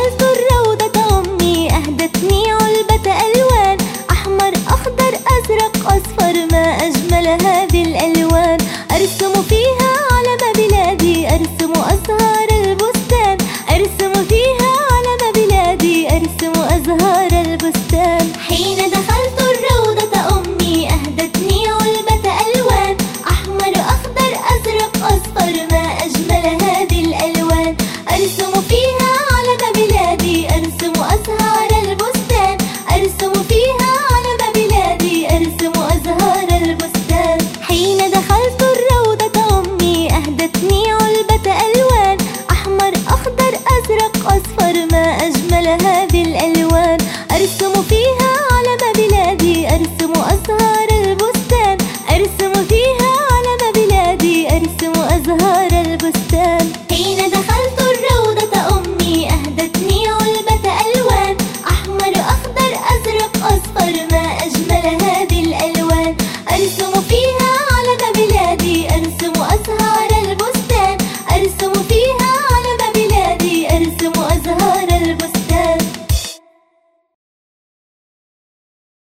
دخلت الروضة أمي أهدتني علبة ألوان، أحمر أخضر أزرق أصفر ما أجمل هذه الألوان. أرسم فيها علم بلادي، أرسم أزهار البستان، أرسم فيها علم بلادي، أرسم أزهار البستان. حين دخلت الروضة أمي أهدتني علبة ألوان، أحمر أخضر أزرق أصفر ما أجمل هذه الألوان. أرسم فيها علم بلادي، أرسم أزهار البستان، أرسم فيها علم بلادي، أرسم أزهار البستان. حين دخلت الروضة أمي أهدتني علبة ألوان، أحمر أخضر أزرق أصفر ما أجمل هذه الألوان. أرسم فيها علم بلادي، أرسم أزهار البستان، أرسم فيها علم بلادي، أرسم أزهار البستان. حين دخلت الروضة أمي أهدتني علبة ألوان، أحمر أخضر أزرق أصفر ما أجمل هذه الألوان. أرسم